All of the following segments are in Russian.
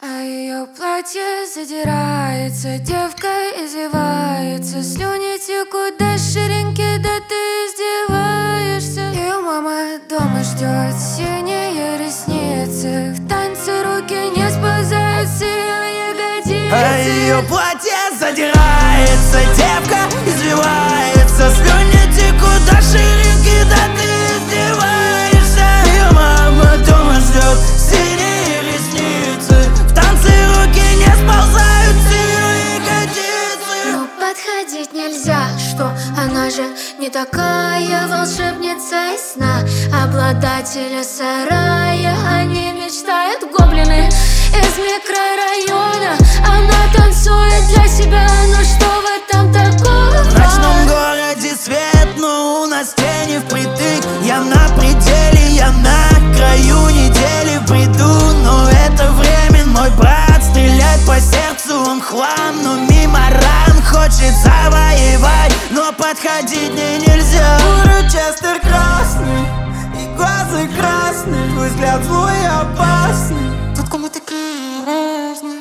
А ее платье задирается, девка извивается, слюни текут до ширинки, да ты издеваешься. Ее мама дома ждет, синие ресницы, в танце руки не сползают с ее ягодицы. А ее платье задирается, девка извивается, слюни текут до ширинки, да ты издеваешься. Ее мама дома ждет, синие ресницы, в танце руки не сползают с ее ягодицы. Но подходить нельзя, что она же не такая волшебница из сна. Обладатели сарая, они мечтают гоблины из микрорайона. Она танцует для себя, но что в этом такого? В ночном городе свет, но у нас тени впритык. Я на пределе, я на краю недели в бреду. Но это времен, мой брат стреляет по сердцу, он хлам, но мимо ран хочет завоевать, но подходить мне нельзя. Урочестер красный, и глаза красные, твой взгляд злой и опасный. Тут кому такие разные.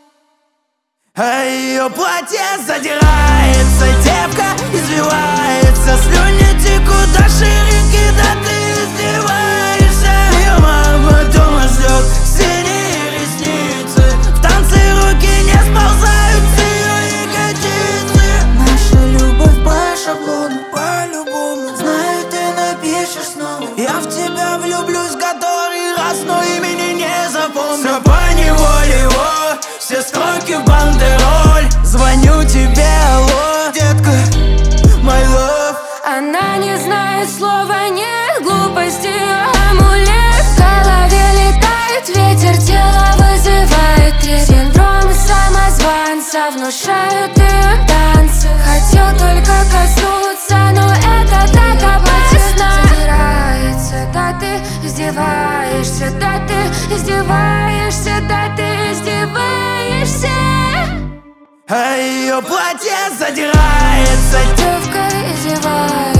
А ее платье задирается, девка извивается, слюни текут до ширинки, да ты издеваешься. Ее мама дома ждет, синие ресницы, в танце руки не сползают с ее ягодицы. Наша любовь по шаблону, по-любому. Знаю, ты напишешь снова. Я в тебя влюблюсь который раз, но имени не запомню. Все поневоле его, все строки в бандероль. Звоню тебе, алло, детка, my love. Она не знает слова, нет глупости, амулет. В голове летает ветер, тело вызывает трепет. Синдром самозванца внушают ее танцы. Хотел только коснуться, но это так опасно. Задирается, да ты издеваешься, да ты издеваешься, да ты издеваешься. А ее платье задирается, Девка издевается.